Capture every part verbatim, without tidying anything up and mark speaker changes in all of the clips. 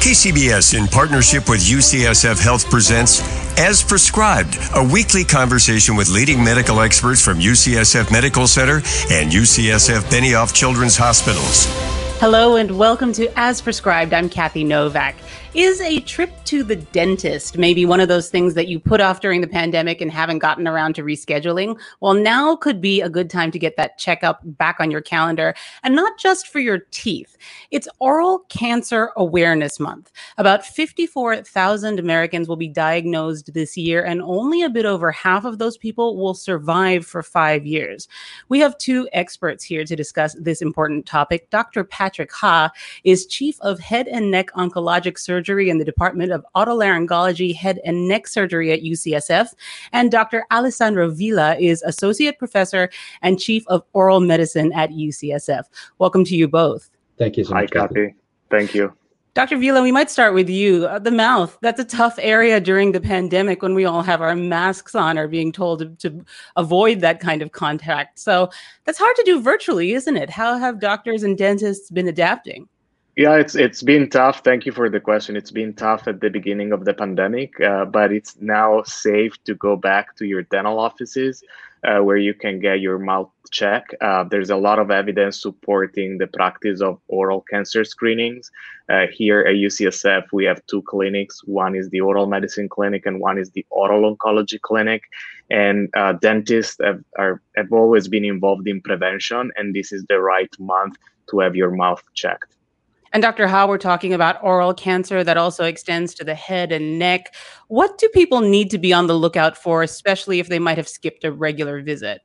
Speaker 1: K C B S, in partnership with U C S F Health, presents As Prescribed, a weekly conversation with leading medical experts from U C S F Medical Center and U C S F Benioff Children's Hospitals.
Speaker 2: Hello and welcome to As Prescribed. I'm Kathy Novak. Is a trip to the dentist maybe one of those things that you put off during the pandemic and haven't gotten around to rescheduling? Well, now could be a good time to get that checkup back on your calendar, and not just for your teeth. It's Oral Cancer Awareness Month. About fifty-four thousand Americans will be diagnosed this year, and only a bit over half of those people will survive for five years. We have two experts here to discuss this important topic. Doctor Patrick Ha is Chief of Head and Neck Oncologic Surgery in the Department of Otolaryngology, Head and Neck Surgery at U C S F. And Doctor Alessandro Villa is Associate Professor and Chief of Oral Medicine at U C S F. Welcome to you both.
Speaker 3: Thank you so
Speaker 4: Hi,
Speaker 3: much.
Speaker 4: Hi, Kathy. Thank you.
Speaker 2: Doctor Villa, we might start with you. Uh, the mouth, that's a tough area during the pandemic when we all have our masks on or being told to, to avoid that kind of contact. So that's hard to do virtually, isn't it? How have doctors and dentists been adapting?
Speaker 4: Yeah, it's it's been tough. Thank you for the question. It's been tough at the beginning of the pandemic, uh, but it's now safe to go back to your dental offices uh, where you can get your mouth checked. Uh, there's a lot of evidence supporting the practice of oral cancer screenings. Uh, here at U C S F, we have two clinics. One is the oral medicine clinic and one is the oral oncology clinic. And uh, dentists have, are, have always been involved in prevention, and this is the right month to have your mouth checked.
Speaker 2: And Doctor Ha, we're talking about oral cancer that also extends to the head and neck. What do people need to be on the lookout for, especially if they might have skipped a regular visit?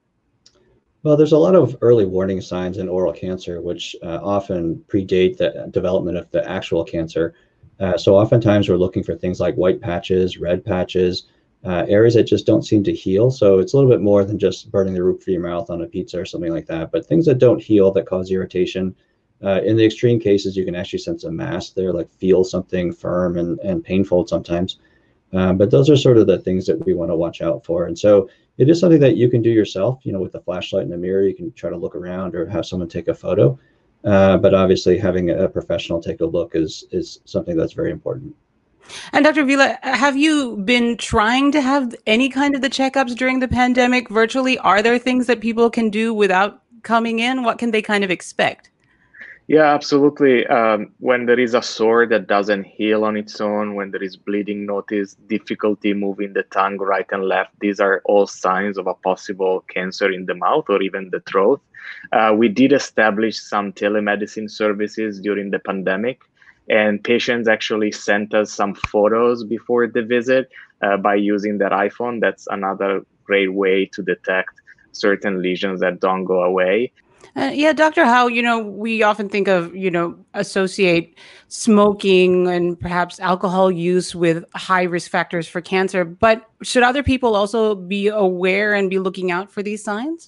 Speaker 3: Well, there's a lot of early warning signs in oral cancer, which uh, often predate the development of the actual cancer. Uh, so oftentimes we're looking for things like white patches, red patches, uh, areas that just don't seem to heal. So it's a little bit more than just burning the roof of your mouth on a pizza or something like that, but things that don't heal, that cause irritation. Uh, in the extreme cases, you can actually sense a mass there, like feel something firm and, and painful sometimes. Um, but those are sort of the things that we want to watch out for. And so it is something that you can do yourself, you know, with a flashlight and a mirror. You can try to look around or have someone take a photo. Uh, but obviously having a professional take a look is, is something that's very important.
Speaker 2: And Doctor Villa, have you been trying to have any kind of the checkups during the pandemic virtually? Are there things that people can do without coming in? What can they kind of expect?
Speaker 4: Yeah, absolutely. Um, when there is a sore that doesn't heal on its own, when there is bleeding notice, difficulty moving the tongue right and left, these are all signs of a possible cancer in the mouth or even the throat. Uh, we did establish some telemedicine services during the pandemic, and patients actually sent us some photos before the visit uh, by using their iPhone. That's another great way to detect certain lesions that don't go away.
Speaker 2: Uh, yeah, Doctor Ha, you know, we often think of, you know, associate smoking and perhaps alcohol use with high risk factors for cancer. But should other people also be aware and be looking out for these signs?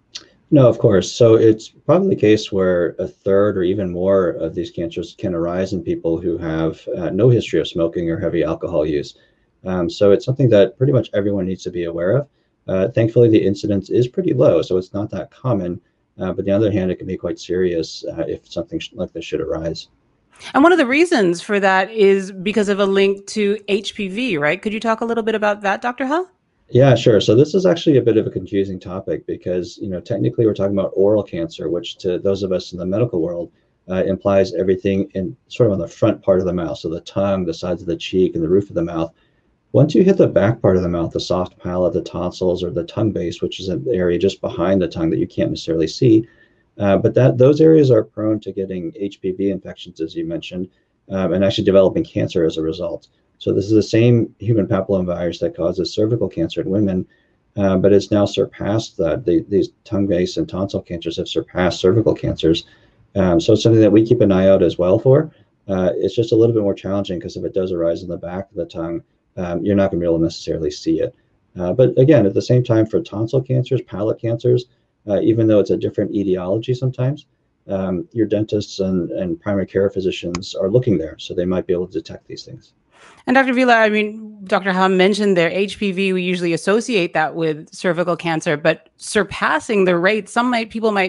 Speaker 3: No, of course. So it's probably the case where a third or even more of these cancers can arise in people who have uh, no history of smoking or heavy alcohol use. Um, so it's something that pretty much everyone needs to be aware of. Uh, thankfully, the incidence is pretty low, so it's not that common. Uh, but on the other hand, it can be quite serious uh, if something sh- like this should arise.
Speaker 2: And one of the reasons for that is because of a link to H P V, right? Could you talk a little bit about that, Doctor Ha?
Speaker 3: Yeah, sure. So this is actually a bit of a confusing topic because, you know, technically we're talking about oral cancer, which to those of us in the medical world uh, implies everything in sort of on the front part of the mouth. So the tongue, the sides of the cheek, and the roof of the mouth. Once you hit the back part of the mouth, the soft palate, the tonsils, or the tongue base, which is an area just behind the tongue that you can't necessarily see, uh, but that those areas are prone to getting H P V infections, as you mentioned, um, and actually developing cancer as a result. So this is the same human papillomavirus that causes cervical cancer in women, uh, but it's now surpassed that. The, these tongue base and tonsil cancers have surpassed cervical cancers. Um, so it's something that we keep an eye out as well for. Uh, it's just a little bit more challenging because if it does arise in the back of the tongue, Um, you're not going to be able to necessarily see it. Uh, but again, at the same time, for tonsil cancers, palate cancers, uh, even though it's a different etiology sometimes, um, your dentists and, and primary care physicians are looking there, so they might be able to detect these things.
Speaker 2: And Doctor Villa, I mean, Doctor Ha mentioned there H P V, we usually associate that with cervical cancer, but surpassing the rate, some might people might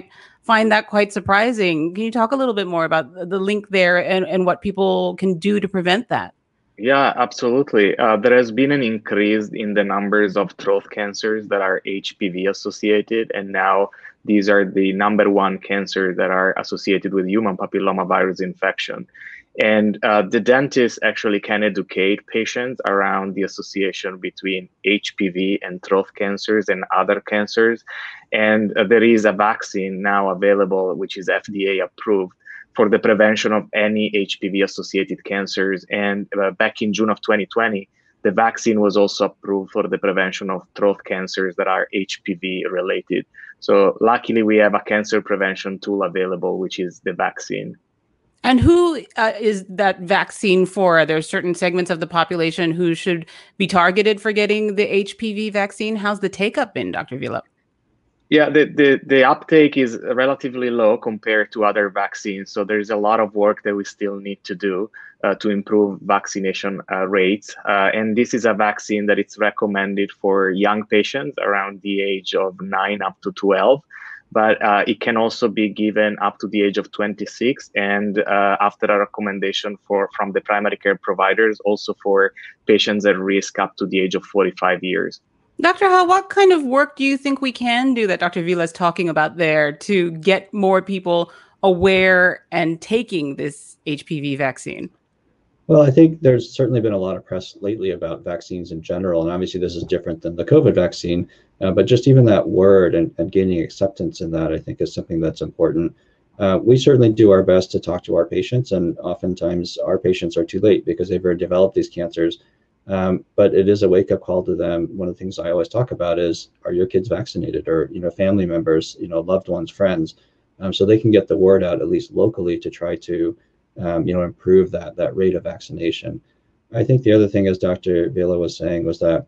Speaker 2: find that quite surprising. Can you talk a little bit more about the link there and, and what people can do to prevent that?
Speaker 4: Yeah, absolutely. Uh, there has been an increase in the numbers of throat cancers that are H P V associated, and now these are the number one cancer that are associated with human papillomavirus infection. And uh, the dentist actually can educate patients around the association between H P V and throat cancers and other cancers. And uh, there is a vaccine now available, which is F D A approved, for the prevention of any H P V-associated cancers. And uh, back in June of twenty twenty, the vaccine was also approved for the prevention of throat cancers that are H P V-related. So luckily, we have a cancer prevention tool available, which is the vaccine.
Speaker 2: And who uh, is that vaccine for? Are there certain segments of the population who should be targeted for getting the H P V vaccine? How's the take-up been, Doctor Vila?
Speaker 4: Yeah, the, the, the uptake is relatively low compared to other vaccines. So there's a lot of work that we still need to do uh, to improve vaccination uh, rates. Uh, and this is a vaccine that it's recommended for young patients around the age of nine up to twelve. But uh, it can also be given up to the age of twenty-six, and uh, after a recommendation for from the primary care providers, also for patients at risk up to the age of forty-five years.
Speaker 2: Doctor Ha, what kind of work do you think we can do that Doctor Vila is talking about there to get more people aware and taking this H P V vaccine?
Speaker 3: Well, I think there's certainly been a lot of press lately about vaccines in general, and obviously this is different than the COVID vaccine, uh, but just even that word and, and gaining acceptance in that, I think, is something that's important. Uh, we certainly do our best to talk to our patients, and oftentimes our patients are too late because they've already developed these cancers. Um, but it is a wake-up call to them. One of the things I always talk about is, are your kids vaccinated, or, you know, family members, you know, loved ones, friends, um, so they can get the word out, at least locally, to try to, um, you know, improve that that rate of vaccination. I think the other thing, as Doctor Vila was saying, was that,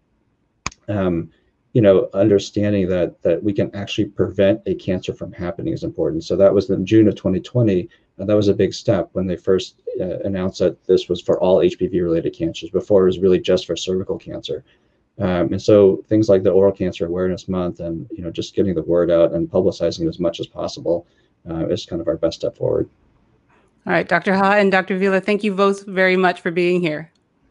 Speaker 3: um, you know, understanding that that we can actually prevent a cancer from happening is important. So that was in June of twenty twenty. And that was a big step when they first uh, announced that this was for all H P V-related cancers. Before, it was really just for cervical cancer. Um, and so things like the Oral Cancer Awareness Month, and, you know, just getting the word out and publicizing it as much as possible uh, is kind of our best step forward.
Speaker 2: All right, Doctor Ha and Doctor Vila, thank you both very much for being here.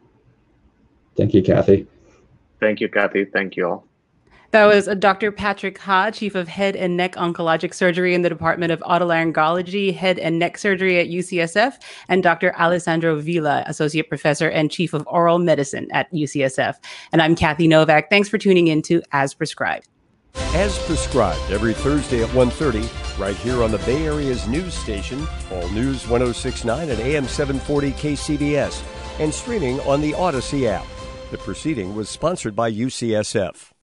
Speaker 3: Thank you, Kathy.
Speaker 4: Thank you, Kathy. Thank you all.
Speaker 2: That was Doctor Patrick Ha, Chief of Head and Neck Oncologic Surgery in the Department of Otolaryngology, Head and Neck Surgery at U C S F, and Doctor Alessandro Vila, Associate Professor and Chief of Oral Medicine at U C S F. And I'm Kathy Novak. Thanks for tuning in to As Prescribed.
Speaker 1: As Prescribed, every Thursday at one thirty, right here on the Bay Area's news station, All News one oh six point nine at A M seven forty K C B S, and streaming on the Odyssey app. The proceeding was sponsored by U C S F.